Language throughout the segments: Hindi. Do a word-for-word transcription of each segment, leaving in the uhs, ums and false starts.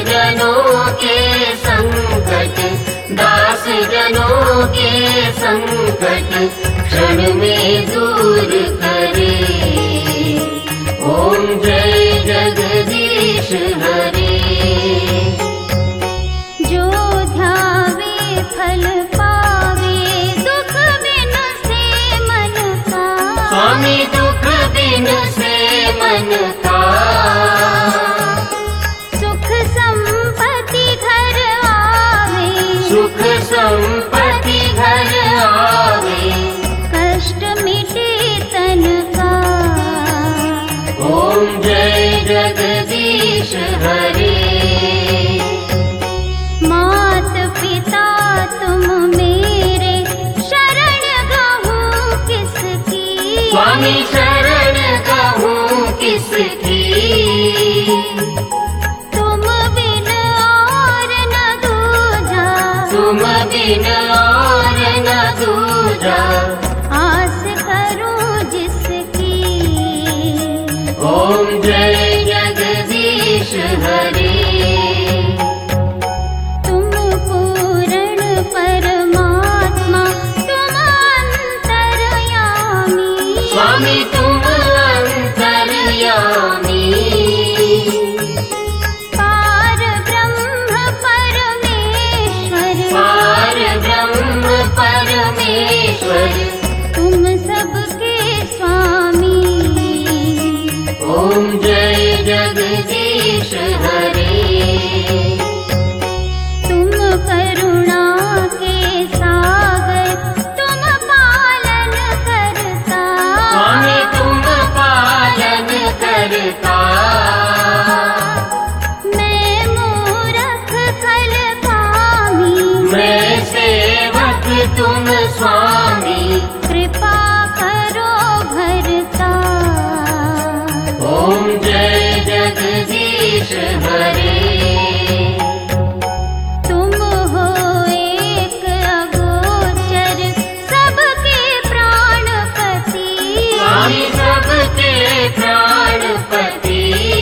जनों के संकट, दास जनों के संकट क्षण में दूर करे। ओम जय जगदीश हरे। जो ध्यावे फल पावे, दुख बिन से मन का। स्वामी दुख बिन से मन का। सुख संपत्ति घर आवे, सुख संपत्ति घर आवे। कष्ट मिटे तन का। ओम जय जगदीश हरे। मात पिता तुम मेरे, शरण गहूँ किसकी। स्वामी शरण कहूँ किसकी। तुम बिन और न दूजा, तुम बिन और न दूजा। आस करूं जिसकी। ओम जय जगदीश हरे। तुम पूर्ण परमात्मा, तुम अंतर्यामी। स्वामी तुम अंतर्यामी। पार ब्रह्म परमेश्वर, पार ब्रह्म परमेश्वर। तुम सबके स्वामी। ओम जय जगदीश हरे। तुम करुणा के सागर, तुम पालन करता। स्वामी तुम पालन करता। मैं मूरख खल कामी, मैं सेवक तुम स्वामी। कृपा करो भरता। ओम जय जगदीश हरे। तुम हो एक अगोचर, सबके प्राणपति। स्वामी सबके प्राणपति।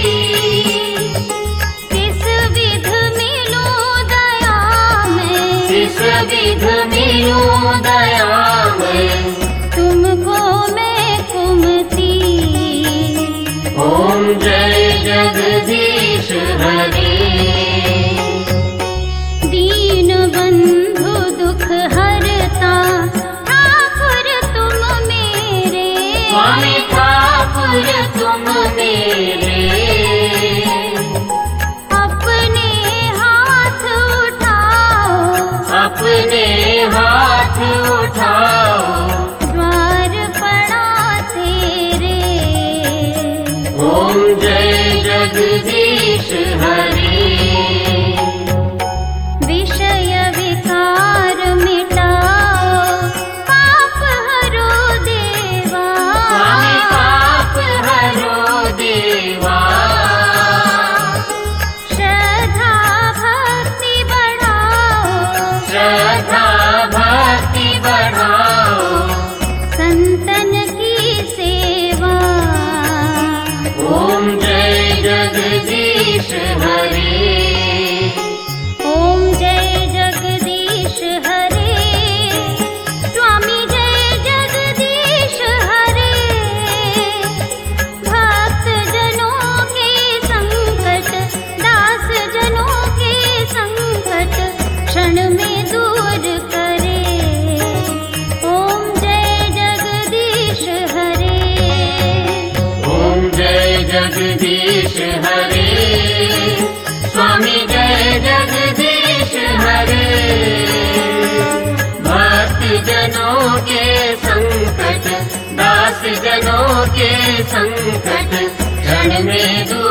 किस विध मिलूं दया में, किस विध मिलूं दया में। तुमको मैं कुमति। ओम जय जगदीश हरे। दीन बंधु दुख हरता, ठाकुर तुम मेरे। स्वामी ठाकुर तुम मेरे। अपने हाथ उठाओ, अपने हाथ उठाओ। द्वार पड़ा तेरे। ओम जय जगदीश हरे। विषय विकार मिटाओ, पाप हरो देवा। स्वामी पाप हरो देवा। श्रद्धा भक्ति बढ़ाओ, श्रद्धा भक्ति बढ़ाओ। संतन की सेवा। ओम जय जगदीश हरे। ओम जय जगदीश हरे। स्वामी जय जगदीश हरे। भक्त जनों के संकट, दास जनों के संकट क्षण में दूर करे। ओम जय जगदीश हरे। ओम जय जगदीश हरे। स्वामी जय जगदीश हरे। भक्त जनों के संकट, दास जनों के संकट क्षण में दूर